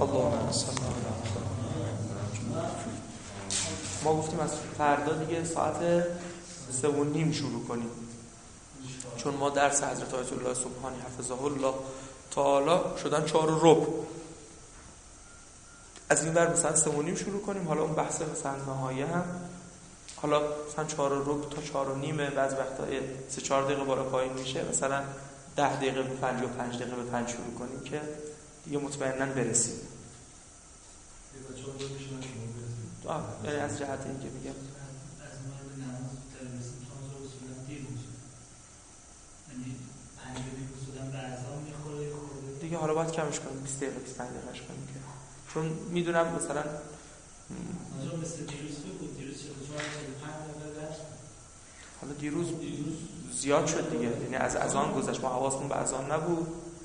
اللهم صل علی ما گفتیم از فردا دیگه ساعت 3:30 شروع کنیم، چون ما درس حضرت آیت الله سبحانی حفظه الله تعالی شدن 4:15. از این ور مثلا 3:30 شروع کنیم. حالا اون بحث مثلا نهایی هم حالا مثلا 4:15 تا 4:30 بعض وقتا 3-4 دقیقه بالا پایین میشه، مثلا 10 دقیقه به 5 یا 5 دقیقه به 5 شروع کنیم که دیگه مطمئناً برسیم. یعنی از جهت اینکه میگم از مورد نماز ترمیزی تانزا اصولا دیر میشه، یعنی 5 دقیقه اصولا به اذان میخوره دیگه. حالا باید کمش کنیم، 20 دقیقه 25 دقیقهش کنیم که چون میدونم مثلا آنجا مثل دیروز بود، دیروز 45 دقیقه درس. حالا دیروز زیاد شد دیگه، یعنی از اذان گذشت، ما حواسمون به اذان نبود.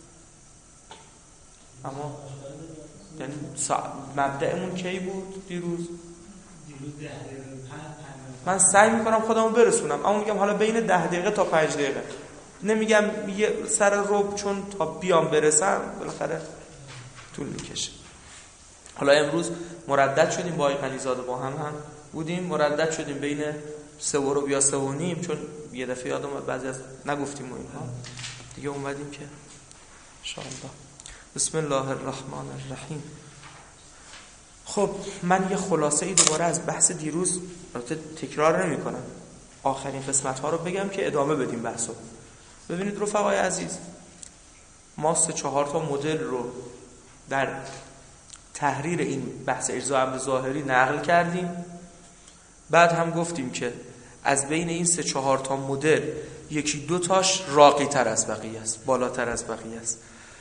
اما یعنی مبدأمون کی بود دیروز 10 دقیقه 5 من سعی میکنم خودمو برسونم، اما میگم حالا بین 10 دقیقه تا 5 دقیقه، نمیگم یه سر ربع، چون تا بیام برسم بالاخره طول میکشه. حالا امروز مردد شدیم با آقای غنی‌زاده، با هم بودیم، مردد شدیم بین 3:15 یا 3:30، چون یه دفعه یادم اومد بعضی از نگفتیم و اینها دیگه اومدیم که ان شاء الله. بسم الله الرحمن الرحیم. خب من یه خلاصه ای دوباره از بحث دیروز البته تکرار نمی کنم، آخرین قسمت ها رو بگم که ادامه بدیم بحثو. ببینید رفقای عزیز، ما 3-4 تا مدل رو در تحریر این بحث اجزا امر ظاهری نقل کردیم. بعد هم گفتیم که از بین این 3-4 تا مدل 1-2 تاش راقی تر از بقیه است، بالاتر از بقیه است.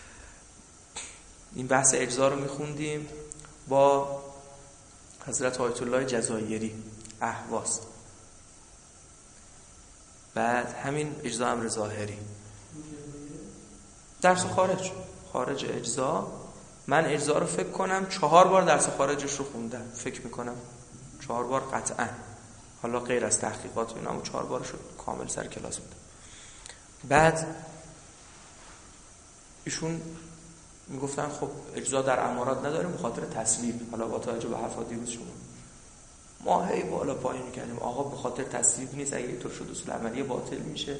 این بحث اجزا رو میخوندیم با حضرت آیت الله جزایری اهواز، بعد همین اجزا امر ظاهری، درس خارج اجزا. من اجزا رو فکر کنم 4 بار درس خارجش رو خوندم، فکر میکنم 4 بار قطعا، حالا غیر از تحقیقات و اینا، اما 4 بار شد کامل سر کلاس بودم. بعد ایشون میگفتن خب اجزا در امارات نداریم به خاطر تصویب. حالا با توجه به حرفات دیروز شما ما هی بالا پایین می‌کردیم آقا به خاطر تصویب نیست، اگه اینطور شد اصول عملی باطل میشه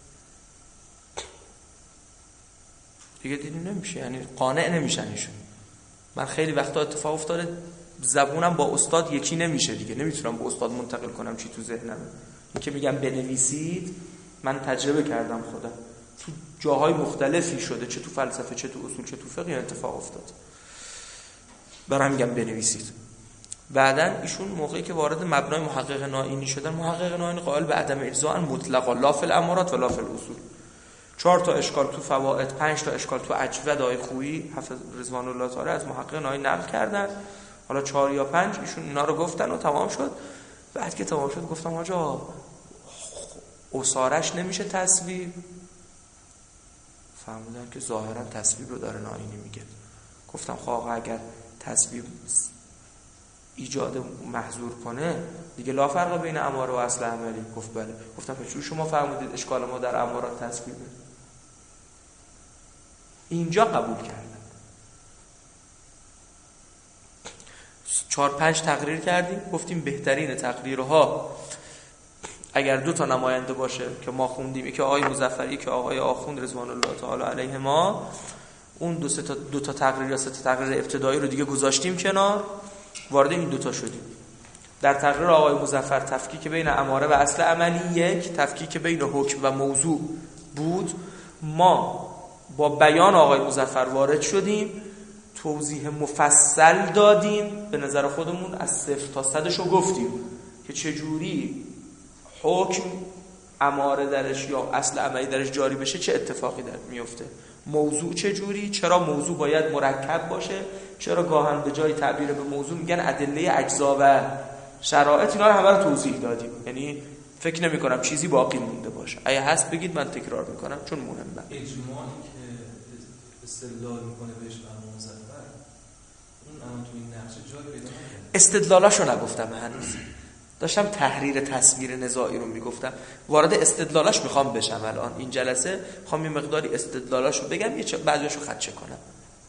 دیگه. دیدیم نمیشه، یعنی قانع نمیشن ایشون. من خیلی وقتا اتفاق افتاده زبونم با استاد یکی نمیشه دیگه، نمیتونم به استاد منتقل کنم چی تو ذهنمه. این که میگم بنویسید، من تجربه کردم خودم، تو جاهای مختلفی شده، چه تو فلسفه، چه تو اصول، چه تو فقه، این اتفاق افتاد. برام میگم بنویسید. بعدن ایشون موقعی که وارد مبنای محقق نائینی شدن، محقق نائینی قائل به عدم اجزاء مطلقا لا فی الامارات ولا فی الاصول. 4 تا اشکال تو فوائد، 5 تا اشکال تو اجود آقای خویی حفظ رضوان الله تعالی از محقق نائینی نقل کردن. حالا 4 یا 5 ایشون اینا رو گفتن و تمام شد. بعد که تمام شد گفتم آقا اصارش نمیشه تصویب. فهمیدن که ظاهرا تصویب رو داره نائینی میگه. گفتم خب آقا اگر تصویب ایجاد محظور کنه دیگه لا فرق بین اماره و اصل عملی. گفت بله. گفتم چون شما فهمیدید اشکال ما در امارات تصویبه؟ اینجا قبول کردن. 4-5 تقریر کردیم، گفتیم بهترین تقریرها اگر 2 تا نماینده باشه که ما خوندیم، یکی آقای مظفری که آقای آخوند رضوان الله تعالی علیه ما، اون 2 تا تقریر یا 3 تا تقریر ابتدایی رو دیگه گذاشتیم کنار، وارد این 2 تا شدیم. در تقریر آقای مظفر تفکیک بین اماره و اصل عملی 1، تفکیک بین حکم و موضوع بود. ما با بیان آقای مظفر وارد شدیم، توضیح مفصل دادیم، به نظر خودمون از 0 تا 100 رو گفتیم که چجوری حکم اماره درش یا اصل عملی درش جاری بشه، چه اتفاقی در میفته، موضوع چجوری، چرا موضوع باید مرکب باشه، چرا گاهن به جای تعبیر به موضوع میگن ادله اجزا و شرایط. اینا رو همه رو توضیح دادیم. یعنی فکر نمی کنم چیزی باقی مونده باشه. اگه هست بگید، من تکرار میکنم چون مهمه. اجماعی که استدلال میکنه بهش به مظفر، اون الان تو این نقشه جای پیدا نمیکنه. استدلالاشو نگفتم هنوز، داشتم تحریر تصویر نزاعی رو میگفتم. وارد استدلالاش میخوام بشم الان این جلسه، میخوام یه مقداری استدلالاشو بگم، یه بعضیاشو خدشه کنم.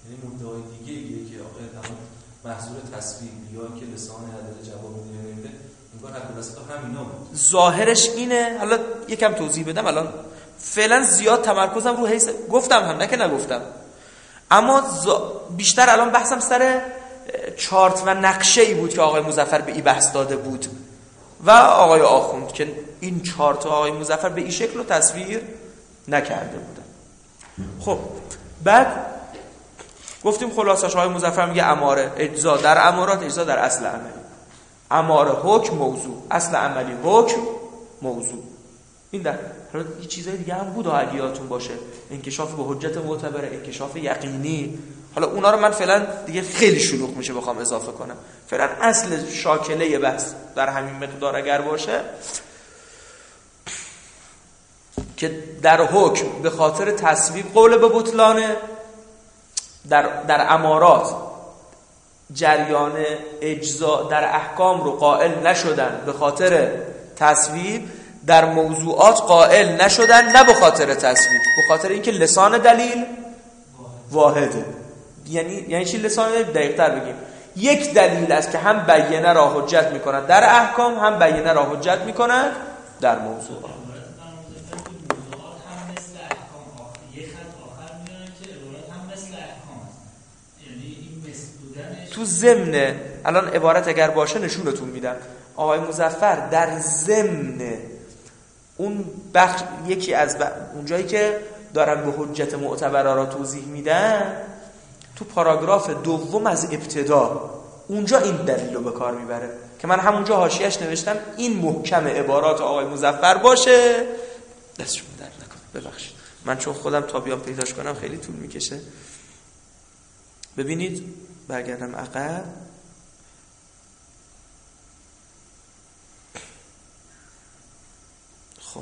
یعنی مدعای دیگه ایه که آقای تمام محصول تصویر یا که لسان عدل جواب نمیده انگار عبدالباسط همینا بود. ظاهرش اینه. حالا یکم توضیح بدم. الان فعلا زیاد تمرکزم رو حیث گفتم هم نه که نگفتم، اما بیشتر الان بحثم سر چارت و نقشه ای بود که آقای مظفر به این بحث داده بود و آقای آخوند که این چارت آقای مظفر به این شکل رو تصویر نکرده بودن. خب بعد گفتیم خلاصش آقای مظفر میگه اماره اجزا در امارات، اجزا در اصل عملی. اماره حکم موضوع، اصل عملی حکم موضوع. این در حالا یه چیزای دیگه هم بود اگه یادتون باشه، انکشاف به حجت معتبره، انکشاف یقینی. حالا اونا رو من فعلا دیگه خیلی شلوغ میشه بخوام اضافه کنم. فعلا اصل شاکله بحث در همین مقدار اگر باشه که در حکم به خاطر تصویب قول به بطلانه، در امارات جریان اجزا در احکام رو قائل نشدن به خاطر تصویب، در موضوعات قائل نشدن نه به خاطر تصویب، به خاطر اینکه لسان دلیل واحده. یعنی چی لسان دلیل؟ دقیق‌تر بگیم یک دلیل است که هم بیانه را حجت می‌کند در احکام، هم بیانه را حجت می‌کند در موضوعات. تو ضمن الان عبارت اگر باشه نشونتون میدم. آقای مظفر در ضمن اون بخش یکی از اونجایی که دارن به حجت معتبره را توضیح میدن، تو پاراگراف دوم از ابتدا اونجا این دلیل رو به کار میبره که من همونجا حاشیه‌اش نوشتم این محکم عبارات آقای مظفر باشه. دستشون درد نکنه، ببخشید من چون خودم تا بیام پیداش کنم خیلی طول میکشه. ببینید برگردم عقب. خب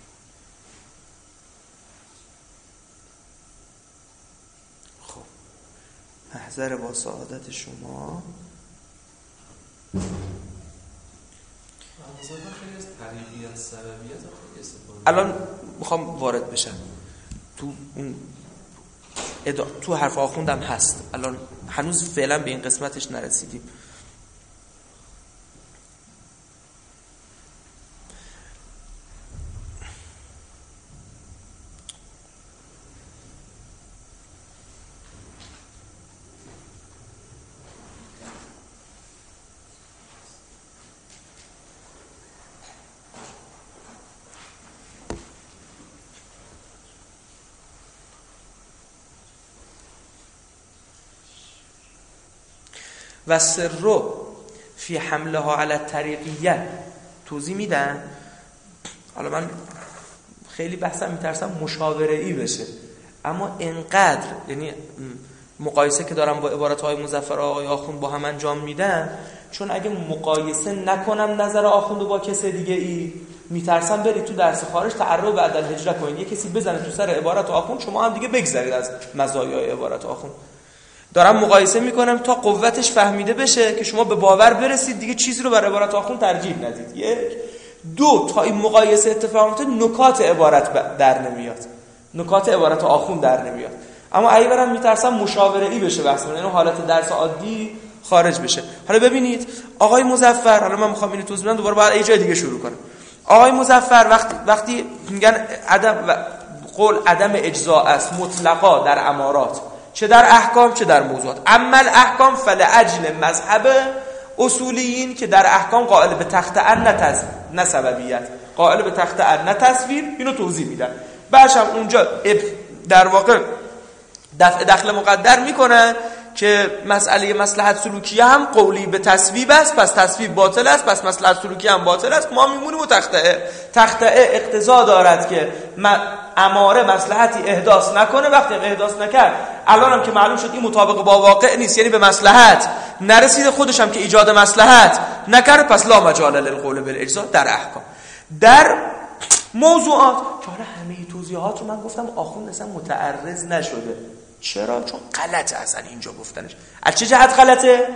محضر با سعادت شما. الان میخوام وارد بشم تو اون تو حرف آخوندم هست، الان هنوز فعلا به این قسمتش نرسیدیم. و سرو فی حملها علی الطریقیه توضیح میدن. حالا من خیلی بحثم میترسم مشاوره‌ای بشه، اما انقدر یعنی مقایسه که دارم با عبارات های مظفر آقای آخوند با هم انجام میدن، چون اگه مقایسه نکنم نظر آخوند با کسی دیگه ای میترسم برید تو درس خارج تعرض بعد الهجره کنید، یه کسی بزنه تو سر عبارات آخوند شما هم دیگه بگذرید از مزایای عبارات آخوند. دارم مقایسه میکنم تا قوتش فهمیده بشه که شما به باور برسید دیگه چیزی رو بر عبارت آخوند ترجیح ندید. یک دو تا این مقایسه اتفاق میفته نکات عبارت در نمیاد، نکات عبارت آخوند در نمیاد. اما اگه برام میترسم مشاوره‌ای بشه بحث من، یعنی حالت درس عادی خارج بشه. حالا ببینید آقای مظفر، حالا من میخوام اینو توضیح بدم دوباره بعد یه جای دیگه شروع کنم. آقای مظفر وقتی میگن قول عدم اجزا است مطلقا در امارات، چه در احکام چه در موضوعات. اما الاحکام فلعجل مذهب اصولیین که در احکام قائل به تخت نه سببیت، قائل به تخت نه تصویر، اینو توضیح میدن. بعدش هم اونجا در واقع دفع دخل مقدر میکنن که مسئله مصلحت سلوکیه هم قولی به تصویب است، پس تصویب باطل است، پس مصلحت سلوکیه هم باطل است. ما میمونیم و تخته اقتضا دارد که اماره مصلحتی احداث نکنه. وقتی احداث نکرد الان هم که معلوم شد این مطابق با واقع نیست، یعنی به مصلحت نرسیده، خودش هم که ایجاد مصلحت نکرده، پس لا مجال للقول بالاجزا در احکام. در موضوعات که حالا همه توضیحات رو من گفتم آخوند اصلا متعرض نشده. چرا؟ چون غلطه اصلا اینجا گفتنش. از چه جهت غلطه؟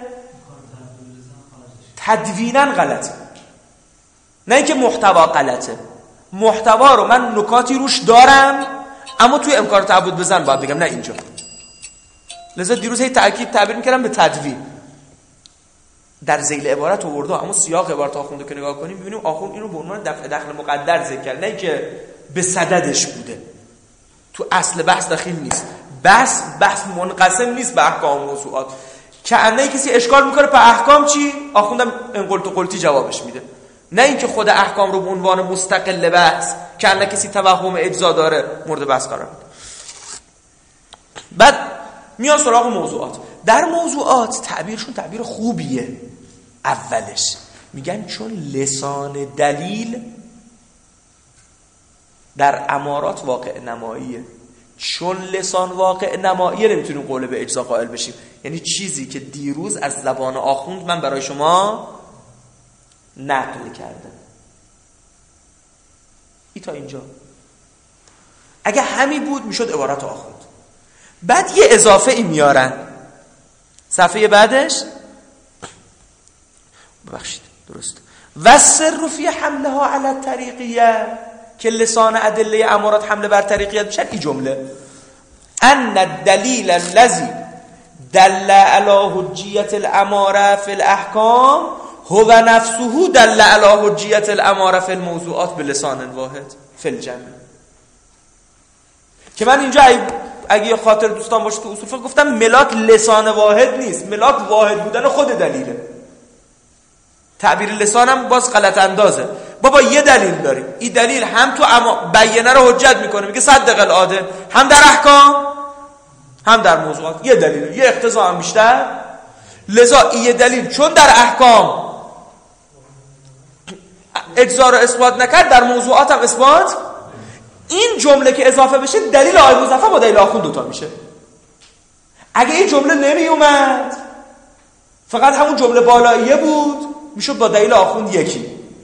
تدوینا غلطه، نه اینکه محتوا غلطه. محتوا رو من نکاتی روش دارم، اما توی امکان تعبد بزن باید بگم نه اینجا. لذا دیروز هی تعبیر میکردم به تدوین. در ذیل عبارت آورده، اما سیاق عبارت آخونده که نگاه کنیم ببینیم آخوند اینو به عنوان دفع دخل مقدر ذکر کرد، نه که به صددش بوده. تو اصل بحث دخیل نیست. بحث منقسم نیست به احکام و موضوعات. که انده کسی اشکال میکنه به احکام چی؟ آخوندم انقلت و قلتی جوابش میده. نه اینکه خود احکام رو به عنوان مستقل بحث که انده کسی توهم اجزا داره مورد بحث قرار میده. بعد میان سراغ موضوعات. در موضوعات تعبیرشون تعبیر خوبیه. اولش میگن چون لسان دلیل در امارات واقع نماییه. چون لسان واقع نماییه نمیتونیم قول به اجزا قائل بشیم. یعنی چیزی که دیروز از زبان آخوند من برای شما نقل کردم. ای تا اینجا اگه همین بود میشد عبارت آخوند. بعد یه اضافه ای میارن صفحه بعدش، ببخشید درست، و سر فی حملها علی الطریقیه، که لسان ادله امارات حمله بر طریقیت بشن. این جمله ان الدلیل الذی دل علی حجیت الاماره فی الاحکام هو نفسه دل علی حجیت الاماره فی الموضوعات بلسان واحد فی الجمع. که من اینجا اگه خاطر دوستان باشه تو اصول فقه گفتم ملاک لسان واحد نیست، ملاک واحد بودن خود دلیله. تعبیر لسانم باز غلط اندازه. بابا یه دلیل داریم، این دلیل هم تو بیانه رو حجت میکنه، میگه صدق العاده، هم در احکام هم در موضوعات. یه دلیل، یه اقتضا هم بیشتر. لذا این دلیل چون در احکام اجزا رو اثبات نکرد، در موضوعات هم اثبات. این جمله که اضافه بشه دلیل آقای مظفر با دلیل آخوند دوتا میشه. اگه این جمله نمی اومد فقط همون جمله بالاییه بود میشد با دلیل آخوند یکی.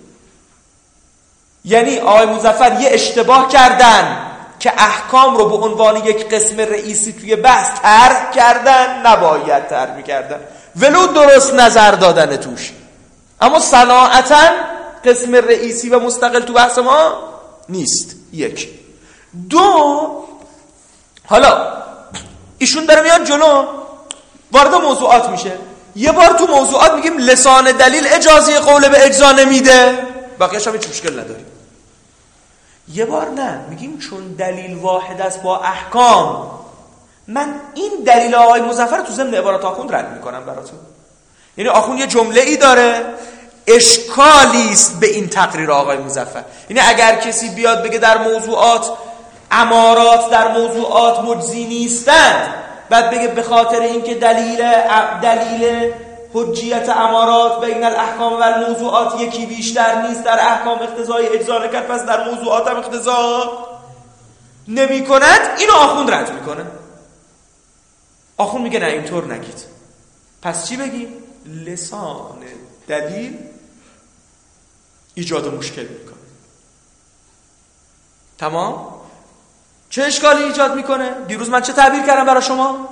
یعنی آقای مظفر یه اشتباه کردن که احکام رو به عنوان یک قسم رئیسی توی بحث طرح کردن، نباید طرح می‌کردن ولو درست نظر دادن توش، اما صناعتاً قسم رئیسی و مستقل تو بحث ما نیست. یک. دو، حالا ایشون داره میاد جلو وارد موضوعات میشه. یه بار تو موضوعات میگیم لسان دلیل اجازه قول به اجزا نمیده، بقیه‌اش هم هیچ مشکل نداریم. یه بار نه، میگیم چون دلیل واحد است با احکام، من این دلیل آقای مظفر تو ضمن عبارات آخوند رد میکنم براتون. یعنی آخوند یه جمله ای داره، اشکالی است به این تقریر آقای مظفر. یعنی اگر کسی بیاد بگه در موضوعات امارات در موضوعات مجزی نیستند، بعد بگه به خاطر اینکه دلیل حجیت امارات بین الاحکام و الموضوعات یکی بیشتر نیست، در احکام اقتضای اجزا نکرد پس در موضوعات هم اقتضا نمی کند، اینو آخوند رد میکنه. آخوند میگه نه اینطور نگید. پس چی بگیم؟ لسان دلیل ایجاد مشکل میکنه. تمام؟ چه اشکالی ایجاد میکنه؟ دیروز من چه تعبیر کردم برای شما؟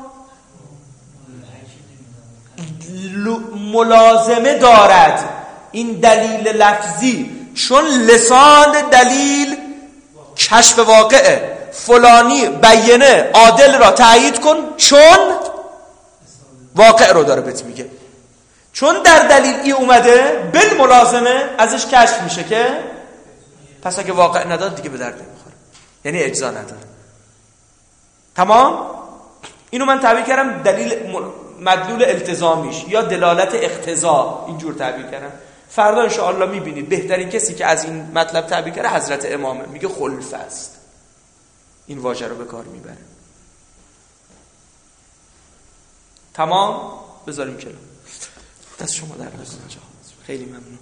ملازمه دارد این دلیل لفظی، چون لسان دلیل کشف واقعه، فلانی بیانه عادل را تایید کن، چون واقع رو داره بهت میگه. چون در دلیل ای اومده بالملازمه ازش کشف میشه که پس اگه واقع نداد دیگه به درد نمیخوره، یعنی اجزا نداره. تمام؟ اینو من تعبیر کردم دلیل مدلول التزامیش یا دلالت اقتضا، اینجور تعبیر کردم. فردا انشاءالله میبینید بهترین کسی که از این مطلب تعبیر کرده حضرت امامه، میگه خلف است، این واژه رو به کار میبره. تمام؟ بذاریم کنار. دست شما در نکنه. خیلی ممنون.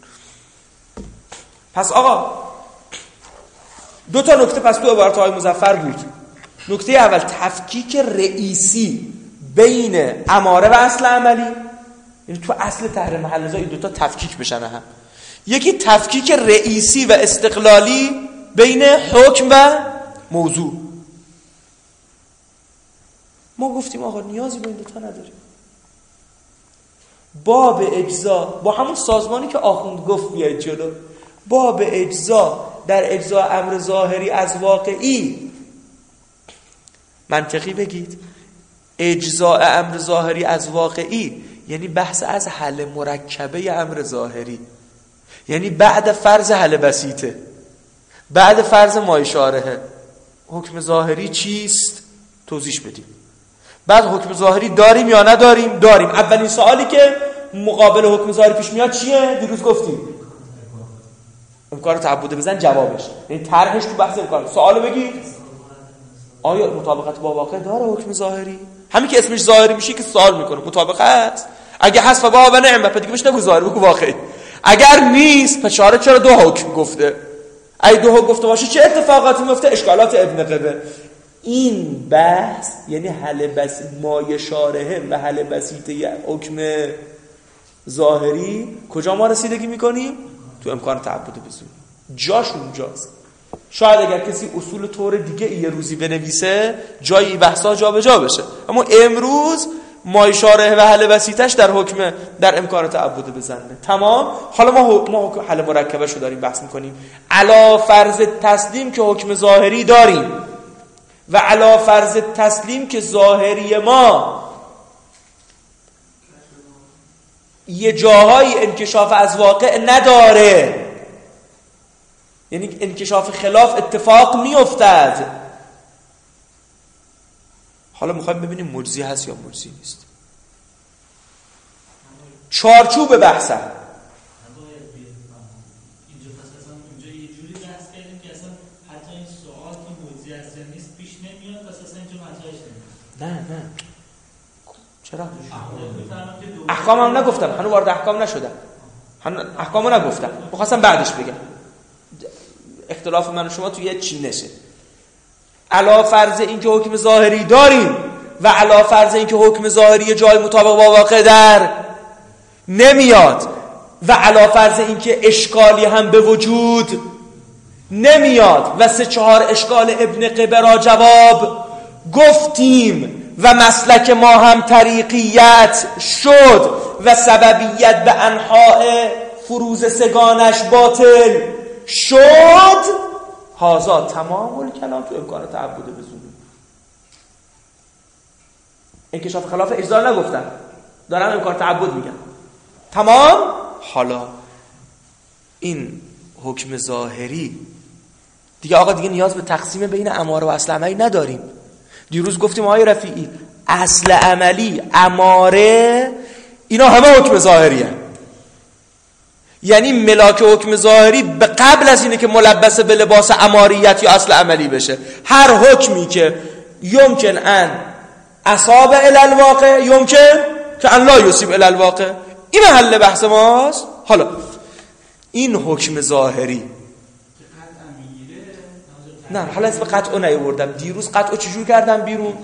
پس آقا دو تا نکته پس تو عبارت آقای مظفر بود. نکته اول تفکیک رئیسی بین اماره و اصل عملی، یعنی تو اصل تحریم محل نزاع این دوتا تفکیک بشن هم. یکی تفکیک رئیسی و استقلالی بین حکم و موضوع. ما گفتیم آقا نیازی به این دوتا نداریم. باب اجزا با همون سازمانی که آخوند گفت بیاید جلو، باب اجزا در اجزا امر ظاهری از واقعی منطقی بگید، اجزاء امر ظاهری از واقعی یعنی بحث از حل مرکبه امر ظاهری، یعنی بعد فرض حل بسیطه، بعد فرض ما اشارهه حکم ظاهری چیست توضیح بدیم. بعد حکم ظاهری داریم یا نداریم؟ داریم. اولین سوالی که مقابل حکم ظاهری پیش میاد چیه؟ دیروز گفتیم امکان تعبد بزن جوابش، یعنی طرحش تو بحث امکان. سوالو بگی آیا مطابقت با واقع داره حکم ظاهری؟ همین که اسمش ظاهری میشه که سوال میکنه مطابقت. اگه هست فبا و نعمه، پس دیگه بهش نگو ظاهری، بگو واقعی. اگر نیست پس چرا دو حکم گفته؟ اگه دو حکم گفته باشه چه اتفاقاتی میفته؟ اشکالات ابن قبه. این بحث یعنی حل بسیط مایه شارحه و حل بسیطه حکم ظاهری کجا ما رسیدگی میکنیم؟ تو امکان تعبد بزن. جاش اونجاست. شاید اگر کسی اصول طور دیگه یه روزی بنویسه جای این بحثا جا به جا بشه، اما امروز مایه شارحه و حل بسیطش در امکان تعبد بزنه. تمام. حالا ما حل مرکبه شو داریم بحث میکنیم. علا فرض تسلیم که حکم ظاهری داریم و علا فرض تسلیم که ظاهری ما یه جاهای انکشاف از واقع نداره، یعنی انکشاف خلاف اتفاق میافتد. حالا میخوایم ببینیم مجزی هست یا مجزی نیست. چارچوب بحثم اینجا پس اصلا اونجا یه جوری بحث کردیم که اصلا حتی این سوال که مجزی هست یا نیست پیش نمیاد، پس اصلا اینجا مطرحش نمیاد. نه چرا؟ احکامم نگفتم، هنوز وارد احکام نشدم، احکامو نگفتم، می‌خواستم بعدش بگم. اختلاف من و شما تو یه چی نشه. علا فرض این که حکم ظاهری داریم و علا فرض این که حکم ظاهری جای مطابق با واقع در نمیاد و علا فرض این که اشکالی هم به وجود نمیاد و 3-4 اشکال ابن قبه را جواب گفتیم و مسلک ما هم طریقیت شد و سببیت به انحاء فروز سگانش باطل شد. هازا تمام الکلام تو امکان تعبد بزنیم. انکشاف خلاف اجزا نگفتم، دارم امکان تعبد میگم. تمام. حالا این حکم ظاهری دیگه آقا دیگه نیاز به تقسیم بین اماره و اصل عملی نداریم. دیروز گفتیم آقای رفیعی اصل عملی، اماره، اینا همه حکم ظاهریه. یعنی ملاک حکم ظاهری به قبل از اینه که ملبس به لباس اماریت یا اصل عملی بشه. هر حکمی که یمکن ان اصاب الالواقع یمکن که ان لا یصیب الالواقع، این محل بحث ماست. حالا این حکم ظاهری نه، حالا اسم قطعو نیاوردم. دیروز قطعو چجور کردم بیرون؟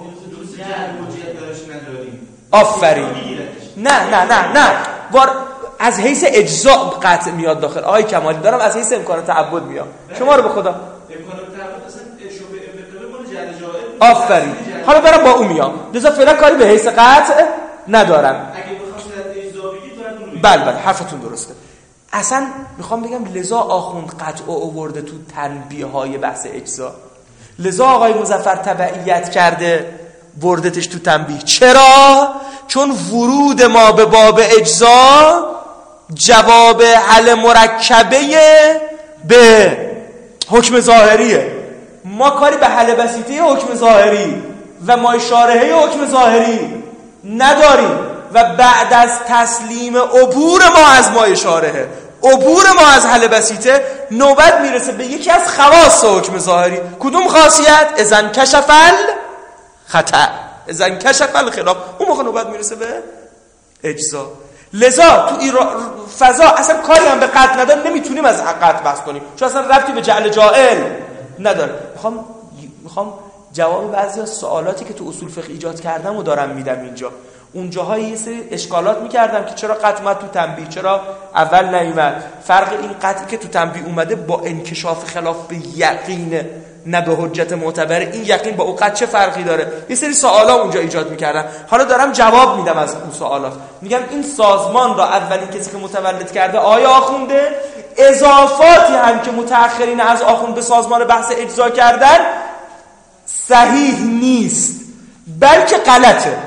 آفرین. نه از حیث اجزاء قطع میاد داخل. آقای کمالی دارم از حیث امکان تعبد میاد. شما رو به خدا امکان تعبد اصلا شبه ابن قبه مال جل جلاله. آفرین. حالا برام با اون میام. لذا فعلا کاری به حیث قطع ندارم. اگه بخوام در اجزا بگید بله حرفتون درسته. اصلا میخوام بگم لذا آخوند قطع آورده تو تنبیه های بحث اجزا، لذا آقای مظفر تبعیت کرده وردتش تو تنبیه. چرا؟ چون ورود ما به باب اجزا جواب حل مرکبه به حکم ظاهریه. ما کاری به حل بسیطه حکم ظاهری و ما اشارهه حکم ظاهری نداریم و بعد از تسلیم عبور ما از ما اشارهه، عبور ما از حل بسیطه، نوبت میرسه به یکی از خواص حکم ظاهری. کدوم خاصیت؟ اذن کشفل خطا، اذن کشفل خلاف. اون موقع نوبت میرسه به اجزا. لذا تو این فضا اصلا کاری هم به قطع نداره، نمیتونیم از قطع بحث کنیم چون اصلا ربطی به جعل جائل نداره. میخوام جواب بعضی از سوالاتی که تو اصول فقه ایجاد کردم و دارم میدم اینجا. اونجاها یه سری اشکالات میکردم که چرا قطع اومد تو تنبیه، چرا اول نیومد. فرق این قطعی که تو تنبیه اومده با انکشاف خلاف به یقین نه به حجت معتبر، این یقین با اون قطع چه فرقی داره؟ یه سری سوالا اونجا ایجاد میکردم. حالا دارم جواب میدم از اون سوالات. میگم این سازمان را اولین کسی که متولد کرده آیا آخونده، اضافاتی هم که متأخرین از آخوند به سازمان بحث اجزا کردن صحیح نیست. بلکه غلطه.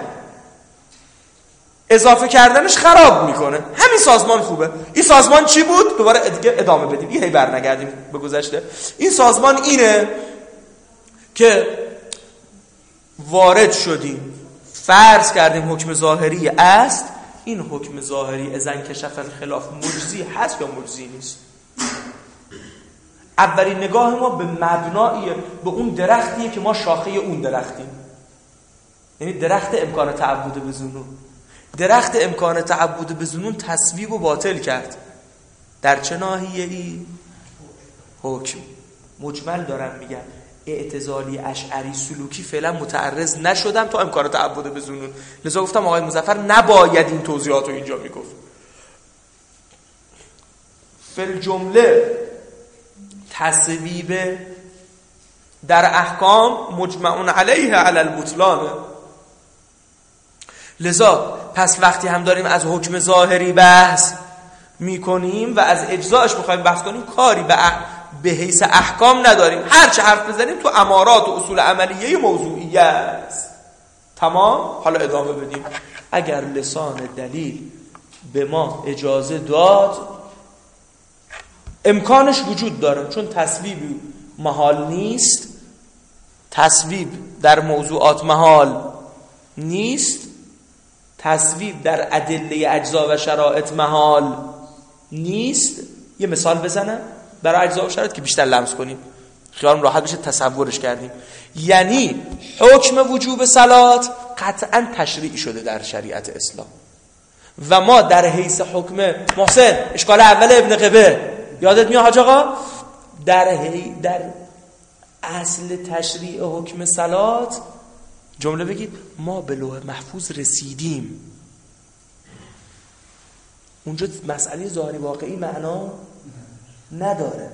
اضافه کردنش خراب میکنه. همین سازمان خوبه. این سازمان چی بود؟ دوباره دیگه ادامه بدیم، هی برنگردیم به گذشته. این سازمان اینه که وارد شدیم، فرض کردیم حکم ظاهری است. این حکم ظاهری اذن کشف الخلاف مجزی هست یا مجزی نیست؟ اولین نگاه ما به مبناییه، به اون درختیه که ما شاخه اون درختیم. یعنی درخت امکان تعبد به ظنون. درخت امکان تعبد به ظنون تصویب و باطل کرد. در چه ناحیه‌ای؟ حکم. مجمل دارم میگم، اعتزالی اشعری سلوکی فعلا متعرض نشدم تا امکان تعبد به ظنون. لذا گفتم آقای مظفر نباید این توضیحات رو اینجا میگفت. فل جمله تصویب در احکام مجمعون علیه علی البطلان. لذا پس وقتی هم داریم از حکم ظاهری بحث میکنیم و از اجزاش میخوایم بحث کنیم، کاری به حیث احکام نداریم. هر چه حرف بزنیم تو امارات و اصول عملیه موضوعیه است. تمام. حالا ادامه بدیم. اگر لسان دلیل به ما اجازه داد، امکانش وجود داره، چون تصویب محال نیست، تصویب در موضوعات محال نیست، تصویب در ادله اجزا و شرایط محال نیست. یه مثال بزنم برای اجزا و شرایط که بیشتر لمس کنیم، خیالم راحت بشه تصورش کردیم. یعنی حکم وجوب صلات قطعا تشریع شده در شریعت اسلام و ما در حیث حکم محسن اشکال اول ابن قبه یادت میاد حاج آقا؟ در اصل تشریع حکم صلات جمله بگید ما به لوح محفوظ رسیدیم. اونجا مسئله ظاهری واقعی معنا نداره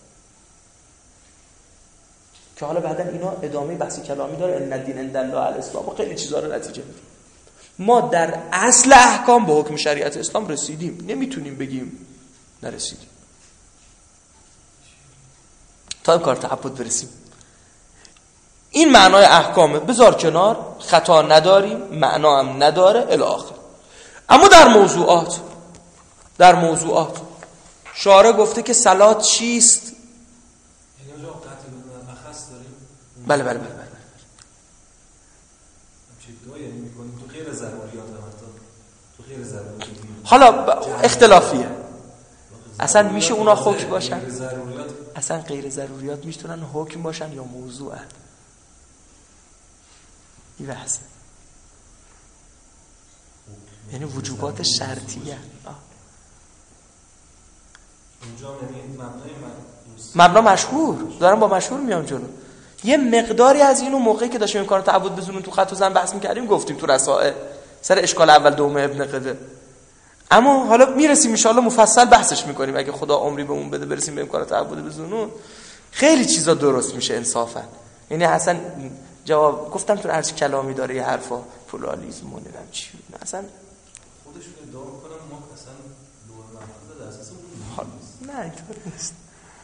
که حالا بعدن اینا ادامه بحث کلامی داره، ان الدین عند الله الاسلام و خیلی چیزا رو نتیجه میگیره. ما در اصل احکام به حکم شریعت اسلام رسیدیم، نمیتونیم بگیم نرسیدیم تا این کار تعبد برسیم. این معنای احکامه، بذار کنار، خطا نداریم، معنا هم نداره الی آخر. اما در موضوعات شارع گفته که صلات چیست؟ یعنی اونجا قطع مخص داریم. بله. چه دعایی می‌کنیم تو غیر ضروریات مرتا، تو غیر ضروریات. حالا اختلافیه. اصلا میشه اونا حکم باشن؟ اصلا غیر ضروریات میتونن حکم باشن یا موضوعن؟ این بحثه. یعنی وجوبات شرطیه. اونجا یعنی مبنا مشهور دارم، با مشهور میام جلو. یه مقداری از اینو موقعی که داشتیم امکان تعبد بزنون تو خط و زن بحث میکردیم گفتیم تو رسائل سر اشکال اول دوم ابن قده. اما حالا میرسیم ان شاءالله مفصل بحثش میکنیم اگه خدا عمری بهمون بده برسیم به امکان تعبد بزنون. خیلی چیزا درست میشه انصافا. یعنی اصلا جواب گفتم تو هر کلامی داره یه حرفا پلالیسم و نمیدونم چی اصلا خودشون ادعا میکنن ما اصلا لوح محفوظ در اساس نه اینطور نیست.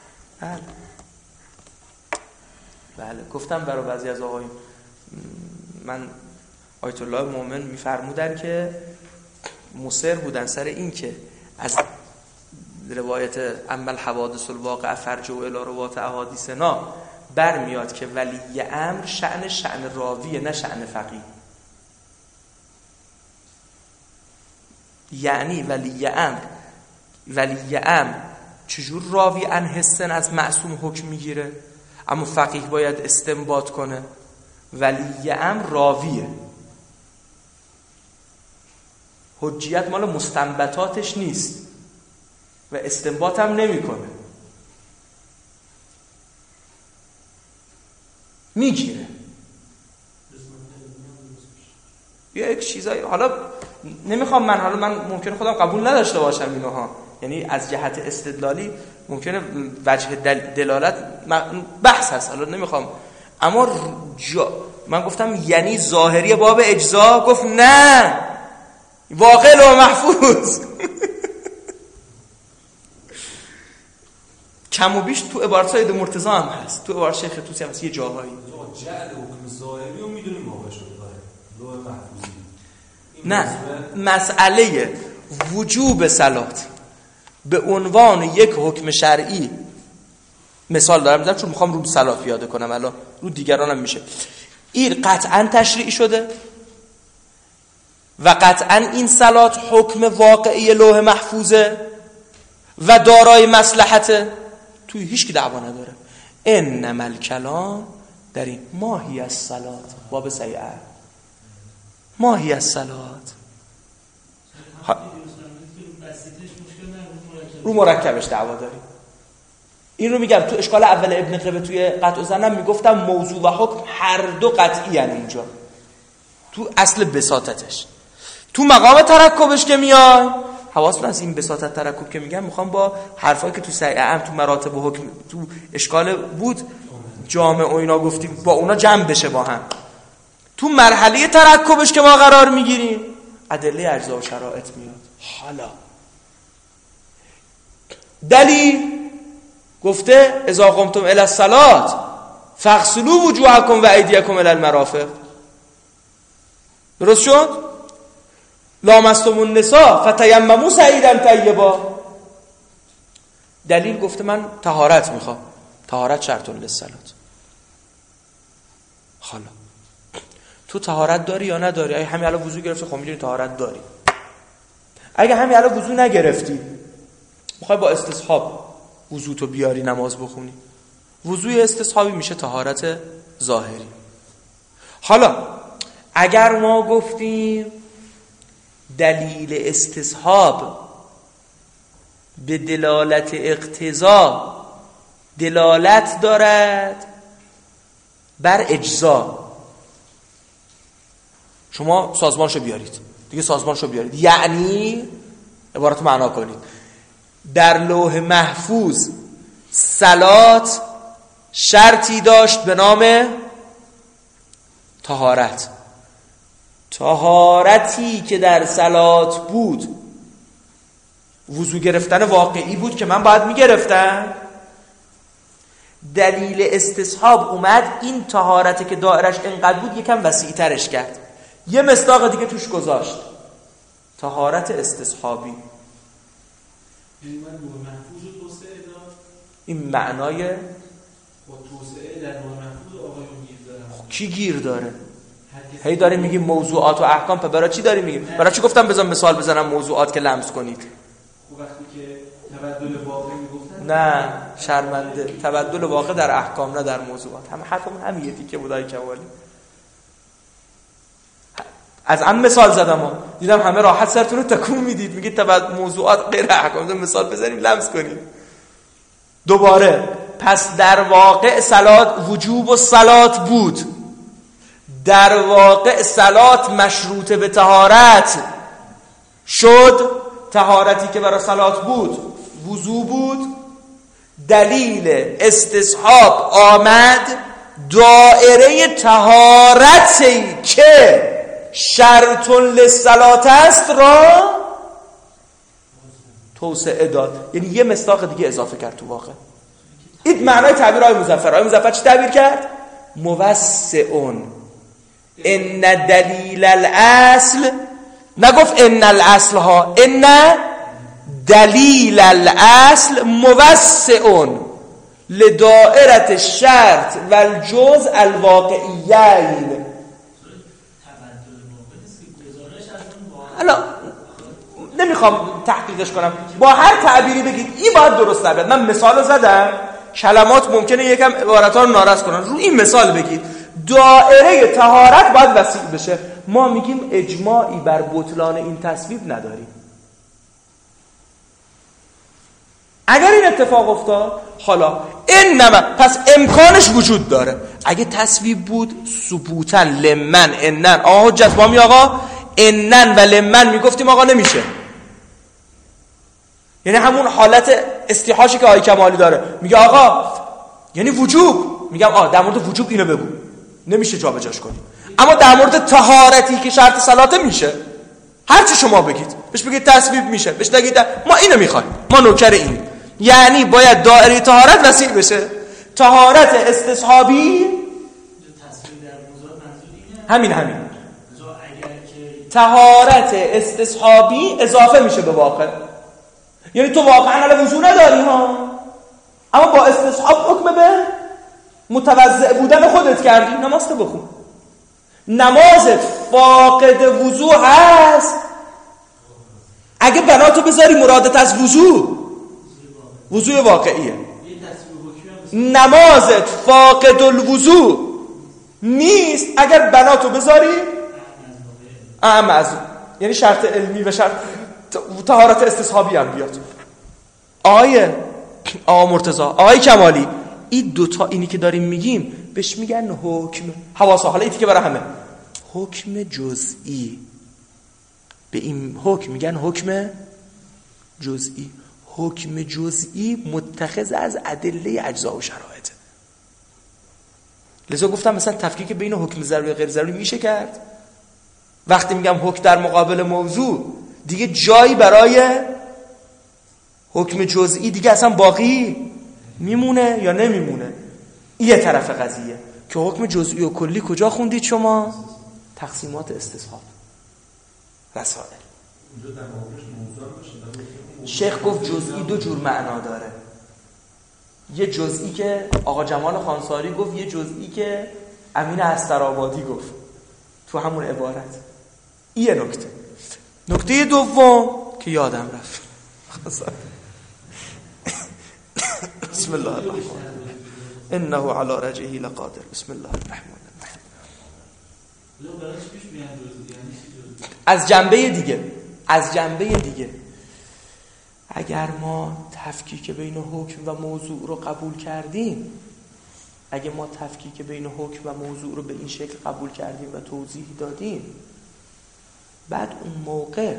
بله گفتم برای بعضی از آقایون، من آیت الله مومن میفرمودن که مصر بودن سر این که از روایت اما الحوادث الواقعه فرجعوا الی روات احادیثنا برمیاد که ولی امر شأن راویه نه شأن فقیه. یعنی ولی امر چجور راوی عن حسن از معصوم حکم میگیره، اما فقیه باید استنباط کنه. ولی امر راویه، حجیت مال مستنبطاتش نیست و استنباط هم نمیکنه، میگیره یک چیزایی. حالا نمیخوام من ممکنه خودم قبول نداشته باشم اینها، یعنی از جهت استدلالی ممکنه وجه دلالت بحث هست، حالا نمیخوام. اما من گفتم یعنی ظاهری باب اجزا، گفت نه واقع لوح محفوظ. کم و بیش تو عبارت سید مرتضی هم هست، تو عبارت شیخ طوسی هم هست یه جاهایی. جعل حکم ظاهری رو میدونیم واقع شده لوح محفوظی. نه، مسئله وجوب صلات به عنوان یک حکم شرعی مثال دارم میزنم چون میخوام رو صلات پیاده کنم، الان رو دیگرانم میشه. این قطعا تشریع شده و قطعا این صلات حکم واقعی لوح محفوظه و دارای مصلحته، توی هیچ کی دعوا نداره. انما الکلام در این ماهی از صلات، باب سیئه ماهی از صلات رو مرکبش دعوا داریم. این رو میگم تو اشکال اول ابن قبه توی قطع و زنم میگفتم موضوع و حکم هر دو قطعی هن اینجا تو اصل بساطتش. تو مقام ترکبش که میان حواستون از این بساطت ترکب که میگم میخوام با حرفایی که تو سیئه تو مراتب و حکم تو اشکال بود جامع و اینا گفتیم با اونا جمع بشه با هم. تو مرحله ترکبش که ما قرار میگیریم ادله اجزا و شرایط میاد. حالا دلیل گفته اذا قمتم الی الصلاه فاغسلوا وجوهکم و ایدیکم الی المرافق. درست شد؟ لامستم النساء فتیمموا صعیدا طیبا. دلیل گفته من طهارت میخوام، طهارت شرط للصلاه. حالا تو طهارت داری یا نداری؟ اگه همین الان وضو گرفتی خب میدونی طهارت داری. اگه همین الان وضو نگرفتی میخوای با استصحاب وضو تو بیاری نماز بخونی، وضوی استصحابی میشه طهارت ظاهری. حالا اگر ما گفتیم دلیل استصحاب به دلالت اقتضا دلالت دارد بر اجزا، شما سازمانشو بیارید دیگه، سازمانشو بیارید، یعنی عبارت معنا کنید در لوح محفوظ صلات شرطی داشت به نام طهارت. طهارتی که در صلات بود وضو گرفتن واقعی بود که من باید میگرفتم. دلیل استصحاب اومد این طهارتی که دایرش انقدر بود یکم وسیع ترش کرد، یه مصداق دیگه توش گذاشت، طهارت استصحابی. این معنای با توسعه در لوح محفوظ آقایون گیر دارن. کی گیر داره؟ هی داریم میگیم موضوعات و احکام، برای چی داریم میگیم؟ برای چی گفتم بذار مثال بزنم موضوعات که لمس کنید؟ وقتی که تبدل واقع میگفتن نه شرمنده، تبدل واقع در احکام نه در موضوعات. هم حرفمون همین تیکه بودای کوالی. از هم مثال زدم دیدم همه راحت سرتون رو تکون میدید، میگید تبدل موضوعات غیر احکام، مثال بزنیم لمس کنیم. دوباره پس در واقع صلات وجوب و صلات بود، در واقع صلات مشروط به طهارت شد، طهارتی که برای صلات بود وضو بود. دلیل استصحاب آمد دائره طهارتی که شرط للصلات است را توسعه داد، یعنی یه مصداق دیگه اضافه کرد تو واقع. این معنای تعبیر آقای مظفر. آقای مظفر چی تعبیر کرد؟ موسعون. ان دلیل الاصل، نگفت ان الاصل ها، ان دلیل الاصل موسعون لدائره الشرط و الجزء الواقعیین. الان نمیخوام تحقیقش کنم، با هر تعبیری بگید این باید درست نبید. من مثال زدم، کلمات ممکنه یکم عبارت‌ها رو ناراض کنن، رو این مثال بگید دائره طهارت باید وسیع بشه. ما میگیم اجماعی بر بطلان این تصویب نداریم. اگر این اتفاق افتاد حالا انما پس امکانش وجود داره. اگه تصویب بود ثبوتا لمن انن حجت با می آقا انن و لمن میگفتیم آقا نمیشه، یعنی همون حالت استیحاشی که آقای کمالی داره میگه آقا یعنی وجوب، میگم در مورد وجوب اینو بگو، نمیشه جابجاش کنی. اما در مورد طهارتی که شرط صلاته میشه، هر چی شما بگید بهش بگید تصویب میشه، بهش نگید ما اینو میخوایم، ما نوکر این. یعنی باید دائره طهارت وسیع بشه. طهارت استصحابی تصویر در موضوعات همین اگر که طهارت استصحابی اضافه میشه به واقع. یعنی تو واقعا علی وضو نداری ها، اما با استصحاب حکم به متوضع بودن خودت کردی، نماز تو بخون. نمازت فاقد وضو هست اگه بناتو بذاری مرادت از وضو واقعیه. نمازت فاقد الوضو نیست اگر بناتو بذاری اعم از، یعنی شرط علمی و شرط طهارت استصحابی هم بیاد. آقا مرتضی، آقای کمالی، این دوتا اینی که داریم میگیم بهش میگن حکم حواسه. حالا اینی که برای همه حکم جزئی، به این حکم میگن حکم جزئی. حکم جزئی متخذ از ادله اجزا و شرایط. لذا گفتم مثلا تفکیک بین حکم ضروری و غیر ضروری میشه کرد. وقتی میگم حکم در مقابل موضوع، دیگه جایی برای حکم جزئی دیگه اصلا باقی میمونه یا نمیمونه. این یه طرف قضیه که حکم جزئی و کلی کجا خوندید شما؟ تقسیمات استصحاب رسائل. شیخ گفت جزئی دو جور معنا داره. یه جزئی که آقا جمال خانساری گفت، یه جزئی که امین استرآبادی گفت تو همون عبارت. این نکته دوم که یادم رفت. بسم الله الرحمن الرحیم انه علی رجعه لقادر. بسم الله الرحمن الرحیم. از جنبه دیگه اگر ما تفکیک بین حکم و موضوع رو قبول کردیم، اگه ما تفکیک بین حکم و موضوع رو به این شکل قبول کردیم و توضیح دادیم، بعد اون موقع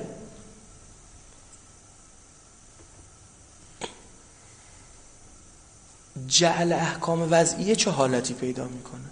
جعل احکام وضعیه چه حالتی پیدا میکنه؟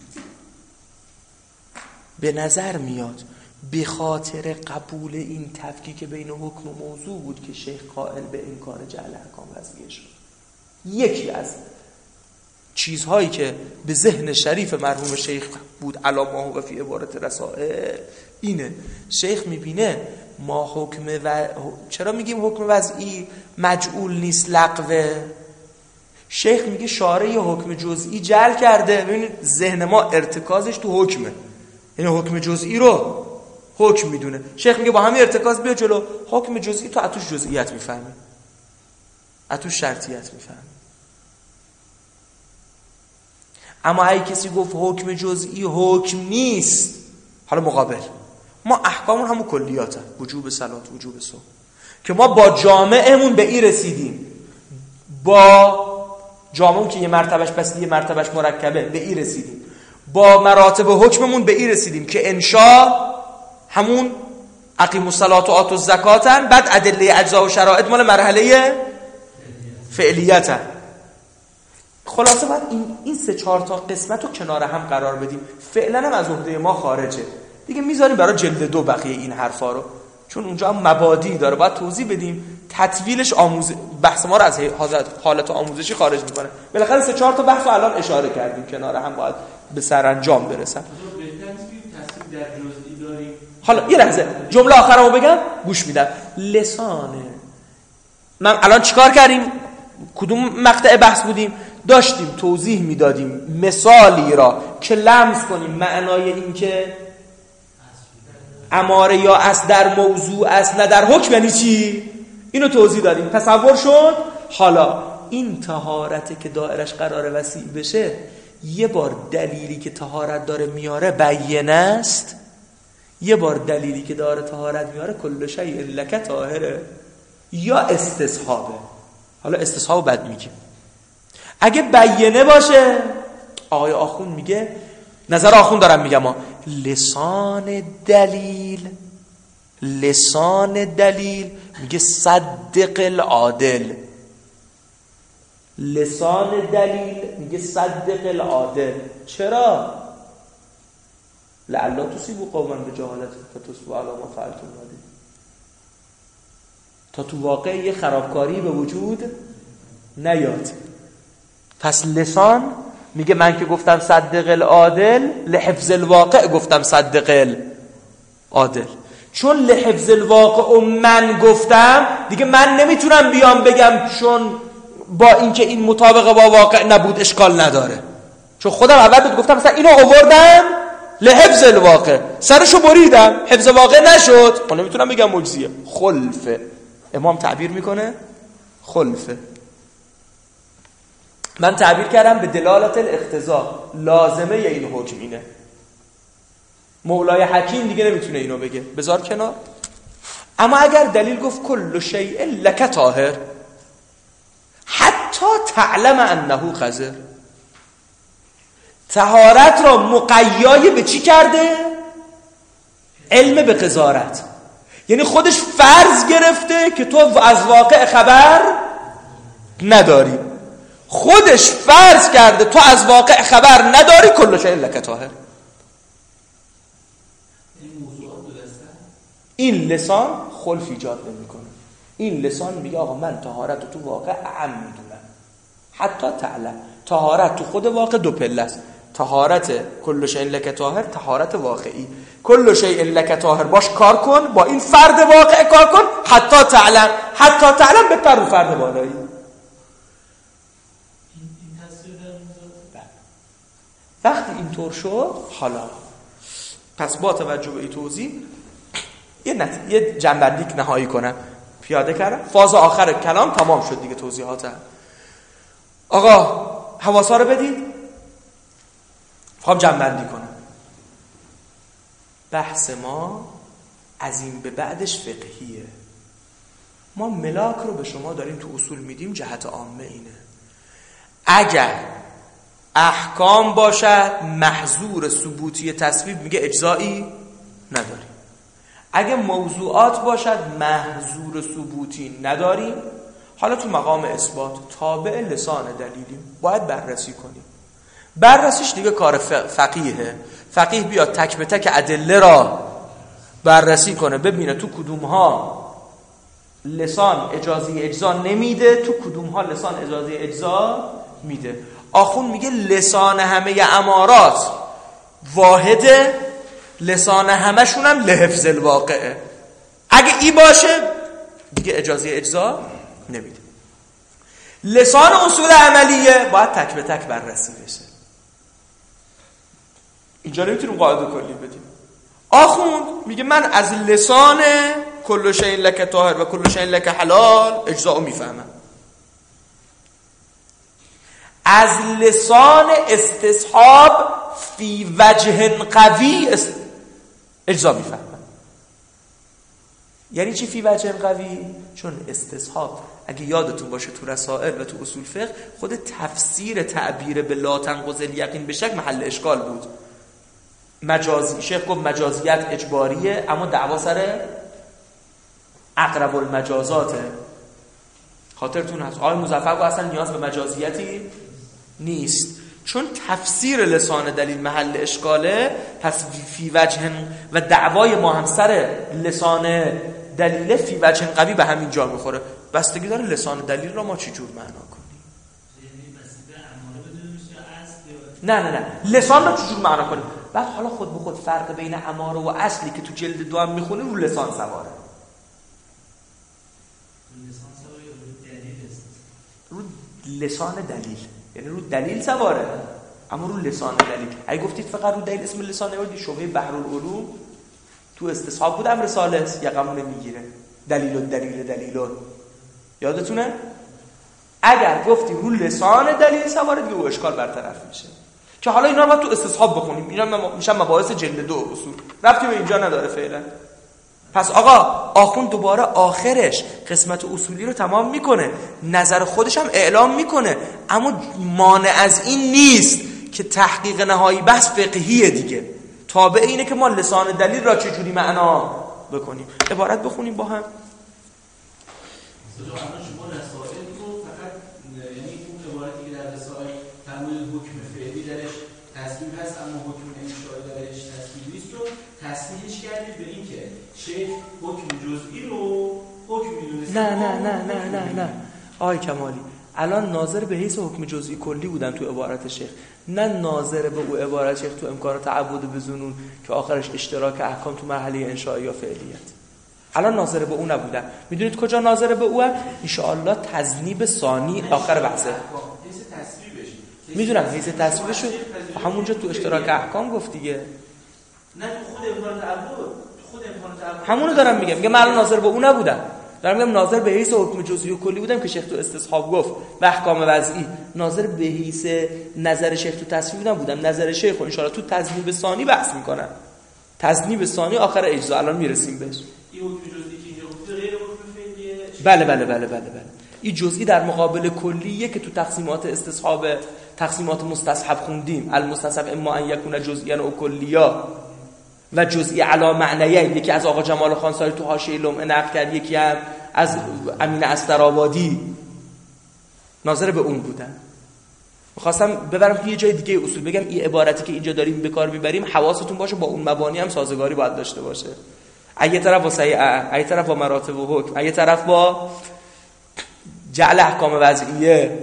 به نظر میاد به خاطر قبول این تفکیک بین حکم و موضوع بود که شیخ قائل به انکار جعل احکام وضعیه شد. یکی از چیزهایی که به ذهن شریف مرحوم شیخ بود علامه و فی عبارت رسائل اینه، شیخ میبینه ما حکم چرا میگیم حکم وضعی مجعول نیست لغوه؟ شیخ میگه شارع حکم جزئی جعل کرده. ببینید ذهن ما ارتکازش تو حکمه، یعنی حکم جزئی رو حکم میدونه. شیخ میگه با همین ارتکاز بیا جلو، حکم جزئی تو اتوش جزئیات میفهمه، اتوش شرطیت میفهمه. اما اگه کسی گفت حکم جزئی حکم نیست، حالا مقابل ما احکامون همون کلیاته، وجوب صلات، وجوب صوم، که ما با جامعمون به این رسیدیم، با جامعمون که یه مرتبهش بسیطه یه مرتبهش مرکبه به این رسیدیم، با مراتب حکممون به این رسیدیم که انشاء همون اقیموا الصلاة و آتوا الزکات، بعد ادله اجزا و شرایط مال مرحله فعلیته. خلاصه بعد این 3-4 تا قسمت رو کنار هم قرار بدیم. فعلا هم از عهده ما خارجه دیگه، میذاریم برای جلد 2 بقیه این حرفا رو، چون اونجا هم مبادی داره باید توضیح بدیم. تطویلش بحث ما رو از حالت آموزشی خارج میکنه. بالاخره 3-4 تا بحث رو الان اشاره کردیم، کنار هم باید به سرانجام برسن. حالا یه لحظه جمله آخرمو بگم گوش میدم. لسانه من الان چیکار کردیم؟ کدوم مقطع بحث بودیم؟ داشتیم توضیح میدادیم مثالی را که لمس کنیم معنای این که اماره یا اصل در موضوع است نه در حکم یعنی چی، اینو توضیح دادیم. تصور شد؟ حالا این طهارته که دایرش قراره وسیع بشه، یه بار دلیلی که طهارت داره میاره بیانه است، یه بار دلیلی که داره طهارت میاره کل شیء لک طاهره، یا استصحابه. حالا استصحاب بد میگیم. اگه بیانه باشه، آقای آخوند میگه، نظر آخوند دارم میگم، لسان دلیل میگه صدق العادل. لسان دلیل میگه صدق العادل. چرا؟ لعلا تصیبوا قوما بجهالت فتصبحوا علی ما فعلتم نادمین. تا تو واقع یه خرابکاری به وجود نیاد. پس لسان میگه من که گفتم صدق العادل لحفظ الواقع گفتم صدق العادل، چون لحفظ الواقع و من گفتم دیگه من نمیتونم بیام بگم چون با اینکه این مطابق با واقع نبود اشکال نداره، چون خودم اول گفتم مثلا اینو آوردم لحفظ الواقع سرشو بریدم حفظ واقع نشد، من نمیتونم بگم مجزیه. خلفه امام تعبیر میکنه خلفه. من تعبیر کردم به دلالت الاقتضا، لازمه این حکم اینه. مولای حکیم دیگه نمیتونه اینو بگه، بذار کنار. اما اگر دلیل گفت کل شیء لک طاهر حتی تعلم انه قذر، طهارت را مقیای به چی کرده؟ علم به قذارت. یعنی خودش فرض گرفته که تو از واقع خبر نداری، خودش فرض کرده تو از واقع خبر نداری، کل شیء لک طاهر. این لسان خلف ایجاد نمیکنه. این لسان میگه آقا من طهارت رو تو واقع اعم میدونم. حتی تعلم، طهارت تو خود واقع دو پله است. طهارت کل شیء لک طاهر، طهارت واقعی. کل شیء لک طاهر باش کار کن، با این فرد واقع کار کن. حتی تعلم، حتی تعلم بهتر رو فرد بالایی. وقتی اینطور شد، حالا پس با توجه به این توضیح یه جنبندی نهایی کنم، پیاده کردم. فاز آخر کلام تمام شد دیگه، توضیحاتم. آقا حواسا رو بدید، میخوام جنبندی کنم. بحث ما از این به بعدش فقهیه. ما ملاک رو به شما داریم تو اصول میدیم، جهت عامه اینه. اگر احکام باشد محظور ثبوتی تصویب میگه اجزایی نداریم. اگه موضوعات باشد محظور ثبوتی نداریم. حالا تو مقام اثبات تابع لسان دلیلیم، باید بررسی کنیم. بررسیش دیگه کار فقیهه. فقیه بیاد تک به تک ادله را بررسی کنه، ببینه تو کدوم ها لسان اجازه اجزا نمیده، تو کدوم ها لسان اجازه اجزا میده. آخون میگه لسان همه امارات واحده، لسان همشون هم لحفظ الواقعه. اگه ای باشه دیگه اجازه اجزا نمیده. لسان اصول عملیه باید تک به تک بررسی بشه. اینجا نمیتونیم قاعده کلی بدیم. آخوند میگه من از لسان کل شیء لک طاهر و کل شیء لک حلال اجزا میفهمم، از لسان استصحاب فی وجه قوی اجزا میفهمم. یعنی چی فی وجه قوی؟ چون استصحاب اگه یادتون باشه تو رسائل و تو اصول فقه خود تفسیر تعبیر به لا تنقض الیقین به شک محل اشکال بود. مجازی، شیخ گفت مجازیت اجباریه، اما دعوا سر اقرب المجازاته. خاطرتون هست آقای مظفر گفت اصلا نیاز به مجازیتی نیست، چون تفسیر لسان دلیل محل اشکاله. پس فی وجه و دعوای ما هم سر لسان دلیل فی وجه قوی به همین جا میخوره. بستگی داره لسان دلیل را ما چی جور معنا کنیم. نه لسان را چی جور معنا کنیم. بعد حالا خود به خود فرق بین اماره و اصلی که تو جلد 2 هم میخونیم رو لسان سواره. رو لسان دلیل، یعنی رو دلیل سواره، اما رو لسان دلیل. اگه گفتید فقط رو دلیل اسم لسان نمیدی، شبهه بحرالعلوم تو استصحاب بود امر ثالث یقمونه میگیره. دلیل یادتونه؟ اگر گفتی رو لسان دلیل سواره دیگه او اشکال برطرف میشه. که حالا اینا رو باید تو استصحاب بخونیم، اینا میشن مباحث جلد 2 اصول، ربطی به اینجا نداره فعلا. پس آقا آخوند دوباره آخرش قسمت اصولی رو تمام میکنه، نظر خودش هم اعلام میکنه، اما مانع از این نیست که تحقیق نهایی بحث فقهیه دیگه. تابع اینه که ما لسان دلیل را چجوری معنا بکنیم. عبارت بخونیم با هم. شما رسائل رو فقط یعنی اون عبارتی که در رسائل تمویل حکم فعلی درش تصویب هست اما حکم انشائی درش تصویب نیست رو تصویبش کردید به این که شیخ حکم جزئی رو حکم میدونست. نه آقای کمالی، الان ناظر به حیث حکم جزئی کلی بودن تو عبارت شیخ، نه ناظر به او عبارت شیخ تو امکان تعبد به ظنون که آخرش اشتراک احکام تو مرحله انشائی یا فعلیت. الان ناظر به او نبودن. میدونید کجا ناظر به او؟ ان شاءالله تذنیب ثانی آخر بحثه. میدونم حیث تصویبشو همونجا تو اشتراک احکام گفت دیگه. نه تو خود امکان تعبد، خود امکان تعبد همونو دارم میگم من الان ناظر به او نبودم، دارم میگم ناظر به حیث حکم جزئی و کلی بودم که شیخ تو استصحاب گفت و احکام وضعی. ناظر به حیث نظر شیخ تو تصویب نبودم. نظر شیخ رو ان شاء الله تو تذنیب ثانی بحث میکنم. تذنیب ثانی آخر اجزا الان میرسیم بهش. این حکم جزئی که اینجا گفته غیر حکم فعلیه. بله. این جزئی در مقابل کلیه که تو تقسیمات استصحاب تقسیمات مستصحب خوندیم. المستصحب اما ان یکون جزئیا و کلیا و جزئی علی معنیین. یکی از آقا جمال خانساری تو حاشیه لمعه نقل کرد، یکی هم از امین استرآبادی. ناظر به اون بودن. می‌خواستم ببرم توی یه جای دیگه اصول بگم این عبارتی که اینجا داریم به کار میبریم حواستون باشه با اون مبانی هم سازگاری باید داشته باشه. اگه طرف با صحیح، اگه طرف با مراتب و حکم، اگه طرف با جعل احکام وضعیه،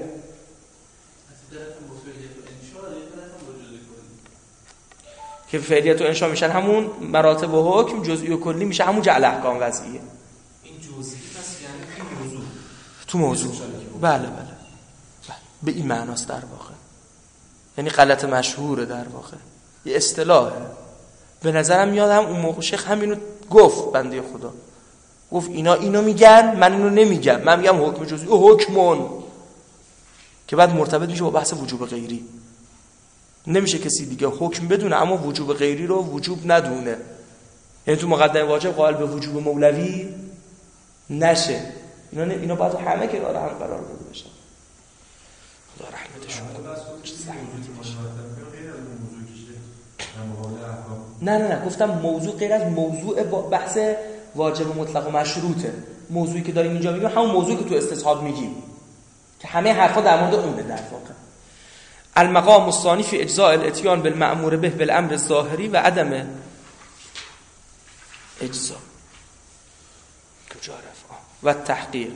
که فعلیت و انشاء میشن همون مراتب و حکم، جزئی و کلی میشه همون جعل احکام وضعیه. این جزئی پس یعنی تو موضوع بله به این معناست در واقع. یعنی غلط مشهوره در واقع، یه اصطلاحه. به نظرم میاد هم اون موقع شیخ همینو گفت، بنده خدا گفت اینا اینو میگن من اینو نمیگم، من میگم حکم جزئی و حکمون، که بعد مرتبط میشه با بحث وجوب غیری. نمیشه کسی دیگه حکم بدونه اما وجوب غیری رو وجوب ندونه. یعنی تو مقدمه واجب قائل به وجوب مولوی نشه. اینا باید همه کنار هم قرار داده بشن. خدا رحمتشون کنه. نه گفتم موضوع غیر از موضوع بحث واجب مطلق و مشروطه. موضوعی که داریم اینجا میگیم همون موضوعی که تو استصحاب میگیم که همه حرفا در مورد اونه در واقع. المقام الثانی فی اجزاء الاتیان بالمأمور به بالامر الظاهری و عدم اجزا کجا رفت و تحقیق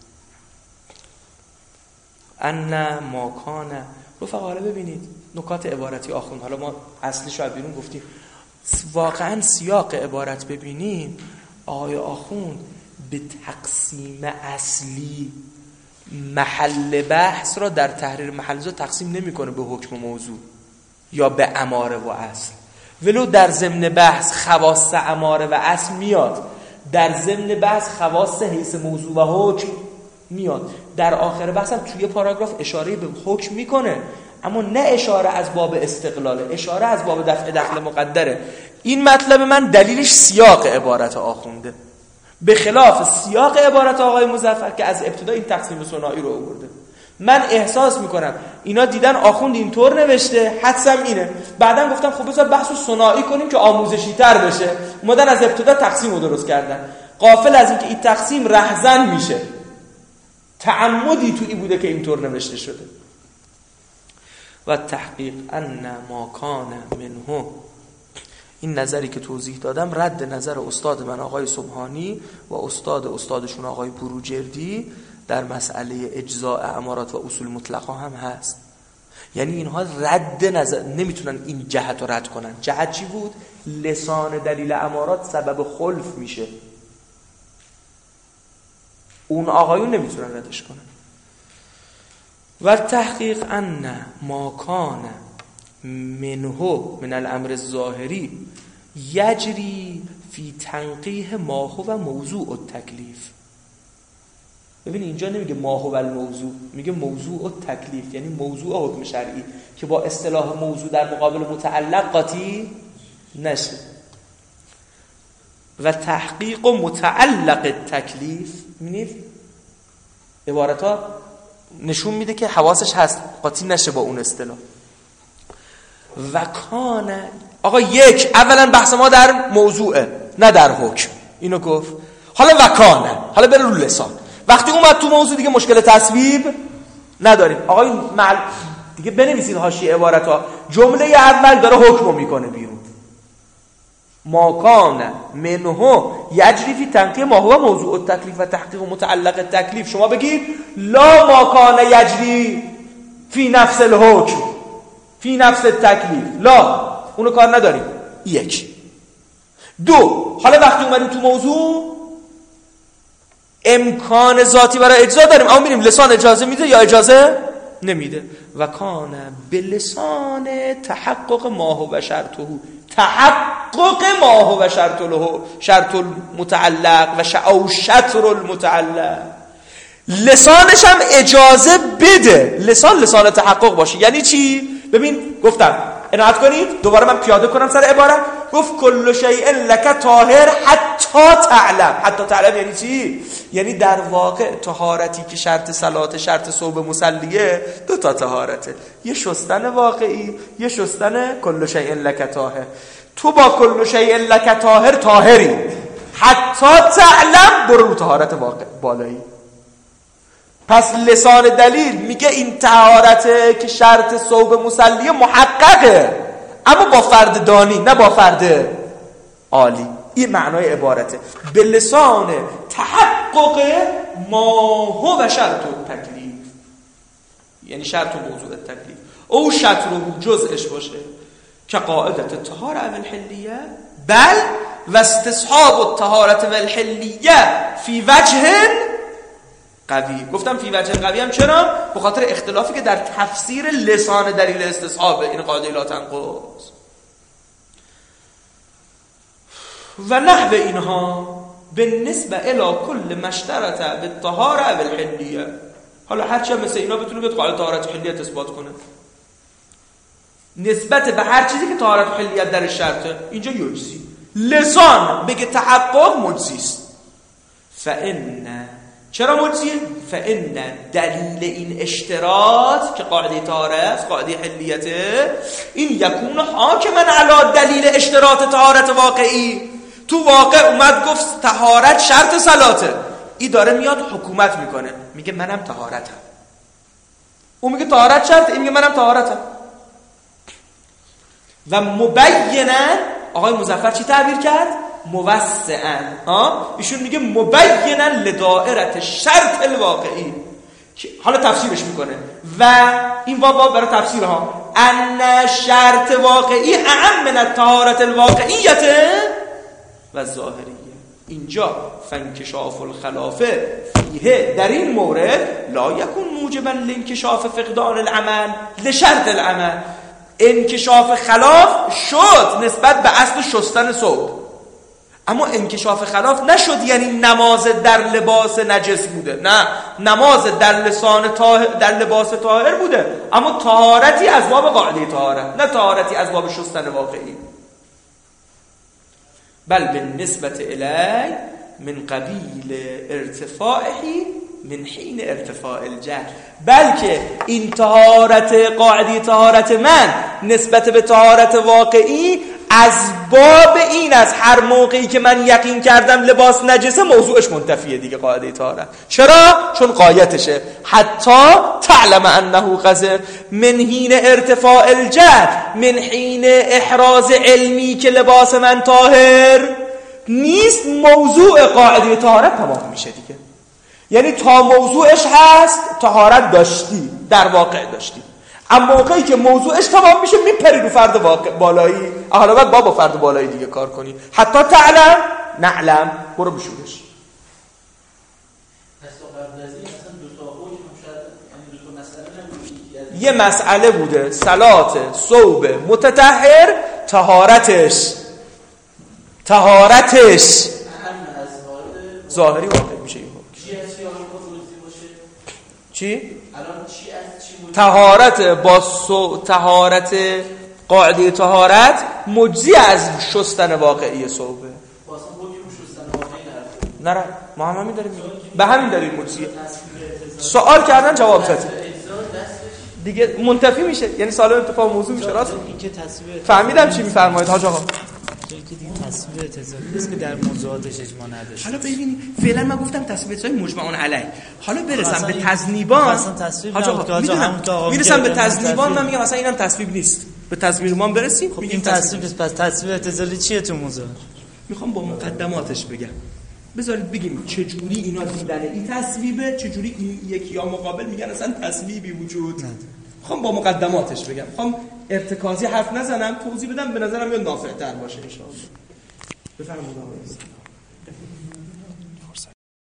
ان ما کان. رفقا حالا ببینید نکات عبارتی آخوند. حالا ما اصلش رو بیرون گفتیم، واقعا سیاق عبارت ببینیم آقای آخوند به تقسیم اصلی محل بحث را در تحریر محل تقسیم نمیکنه به حکم موضوع یا به اماره و اصل. ولو در ضمن بحث خواص اماره و اصل میاد، در ضمن بحث خواص حیث موضوع و حکم میاد. در آخر بحث هم توی پاراگراف اشاره به حکم میکنه، اما نه اشاره از باب استقلاله، اشاره از باب دفع دخل مقدره. این مطلب من دلیلش سیاق عبارت آخونده، به خلاف سیاق عبارت آقای مظفر که از ابتدا این تقسیم ثنایی رو آورده. من احساس میکنم اینا دیدن آخوند اینطور نوشته حدسم اینه، بعدن گفتم خب بذار بحثو ثنایی کنیم که آموزشی تر بشه، اومدن از ابتدا تقسیم رو درست کردن، غافل از اینکه این تقسیم رهزن میشه. تعمدی تویی بوده که اینطور نوشته شده. و تحقیق ان ما کان منه، این نظری که توضیح دادم رد نظر استاد من آقای سبحانی و استادشون آقای بروجردی در مسئله اجزاء امارات و اصول مطلقه هم هست. یعنی اینها رد نظر نمیتونن این جهت رو رد کنن. جهت چی بود؟ لسان دلیل امارات سبب خلف میشه، اون آقایون نمیتونن ردش کنن. و تحقیق ان ما کان منه من الامر الظاهری یجری فی تنقیح ما هو موضوع التکلیف. ببین اینجا نمیگه ما هو الموضوع، میگه موضوع التکلیف، یعنی موضوع حکم شرعی که با اصطلاح موضوع در مقابل متعلق قاطی نشه. و تحقیق و متعلق التکلیف، میبینید عبارتا نشون میده که حواسش هست قاطی نشه با اون اصطلاح. و کان آقا یک، اولا بحث ما در موضوعه نه در حکم، اینو گفت. حالا و کانه، حالا بره رو لسان. وقتی اومد تو موضوع دیگه مشکل تصویب نداریم. آقا دیگه بنویسید حاشیه عبارت ها، جمله اول داره حکمو میکنه بیرون، ما کان منه یجری فی تنقیح ما هو موضوع التکلیف و تحقیق متعلق التکلیف. شما بگید لا ما کان یجری فی نفس الحکم فی نفس التکلیف، لا، اونو کار نداریم. یک. دو، حالا وقتی اومدیم تو موضوع امکان ذاتی برای اجزا داریم، اما میریم لسان اجازه میده یا اجازه نمیده. و کان به لسان تحقق ما هو شرطه، تحقق ما هو شرط المتعلق و او شطر المتعلق، لسانش هم اجازه بده. لسان تحقق باشه. یعنی چی؟ ببین گفتم، عنایت کنید دوباره من پیاده کنم سر عبارت. گفت کل شیء لک طاهر حتی تعلم. حتی تعلم یعنی چی؟ یعنی در واقع طهارتی که شرط صلات، شرط صوب مسلیه، دو تا طهارته، یه شستن واقعی، یه شستن کل شیء لک طاهر. تو با کل شیء لک طاهر طاهری، حتی تعلم برو رو طهارت واقع بالایی. پس لسان دلیل میگه این طهارت که شرط صوب مسلیه محققه، اما با فرد دانی نه با فرد عالی. این معنای عبارته. به لسان تحقق ما هو شرط التکلیف، یعنی شرط موضوع تکلیف او شطره جزءش باشه که قاعدت طهاره الحلیه، بل و استصحاب الطهارت والحلیه فی وجه قوی. گفتم فی وجه قوی هم چرا؟ به خاطر اختلافی که در تفسیر لسان دلیل استصحابه. این قاعده لا تنقض و نحو اینها به نسبه الی کل مشترط بالطهاره والحلیه. حالا هرچی هم مثل اینا بتونه بیاد قاعده طهارت حلیت اثبات کنه نسبت به هر چیزی که طهارت حلیت در شرطه. اینجا یجزی. لسان بگه تحقق مجزیست. فان چرا مجزیه؟ فان دلیل این اشتراط که قاعده طهاره است، قاعده حلیته، این یکون حاکما علی دلیل اشتراط طهارت واقعی. تو واقع اومد گفت طهارت شرط صلاته، این داره میاد حکومت میکنه، میگه منم طهارتم. اون میگه طهارت شرط، این میگه منم طهارتم. و مبینا، آقای مظفر چی تعبیر کرد؟ موسعا. ایشون میگه مبینا لدائرت شرط الواقعی. حالا تفسیرش میکنه و این بابا برای تفسیرها ان شرط واقعی اعم من الطهارت الواقعیت و ظاهریه. اینجا فانکشاف الخلافه فیه، در این مورد لا یکون موجبا لانکشاف فقدان العمل لشرط العمل. انکشاف خلاف شد نسبت به اصل شستن ثوب، اما انکشاف خلاف نشد یعنی نماز در لباس نجس بوده. نه، نماز در در لباس طاهر بوده، اما طهارتی از باب قاعده طهارت، نه طهارتی از باب شستن واقعی. بل بالنسبت الی من قبیل ارتفاعی من حین ارتفاع الجهل. بلکه این طهارت قاعده طهارت من نسبت به طهارت واقعی از باب این، از هر موقعی که من یقین کردم لباس نجسه موضوعش منتفیه دیگه قاعده طهارت. چرا؟ چون قایتشه حتی تعلم انه قذر من حین ارتفاع الجهل، من حین احراز علمی که لباس من طاهر نیست، موضوع قاعده طهارت تمام میشه دیگه. یعنی تا موضوعش هست طهارت داشتی، در واقع داشتی، اما موقعی که موضوعش تمام میشه میپری رو فرد بالایی. حالا باید با فرد بالایی دیگه کار کنی. حتی تعلم نعلم، برو بشورش. پس قبل از این اصلا دو تا حکم شاید، یعنی دو تا مسئله یه مسئله بوده صلات ثوب متطهر، طهارتش ظاهری واقع میشه. چی؟ الان چی از چی طهارت با طهارت قاعده طهارت مجزی از شستن واقعی ثوبه. واسه حکم شستن واقعی نره ما هم همین داریم میگیم، به همین دلیل مجزیه. سوال کردن جواب دادی دیگه منتفی میشه، یعنی سالم اتفاق موضوع میشه. راست فهمیدم چی میفرمایید حاج آقا. که دیگه تصویب اعتزالی نیست که در موضوعاتش اجماع نداشته. حالا ببینید فعلا من گفتم تصویب‌های مجمعون علیه. حالا برسم به تذنیبان. حاج آقا میرسم به تذنیبان، من میگم مثلا اینم تصویب نیست. به تصویر ما برسیم. خب این تصویر پس تصویر اعتزالی چیه تو موزه؟ میخوام با مقدماتش بگم. بذارید بگیم چه جوری اینا دیدن این تصویبه، چه جوری این یکی یا مقابل میگن اصلا تصویبی وجود نداره. میخوام با مقدماتش بگم، میخوام ارتکازی حرف نزنم، توضیح بدم، به نظرم میاد نافع‌تر باشه ان شاء الله. بفرمایید آقای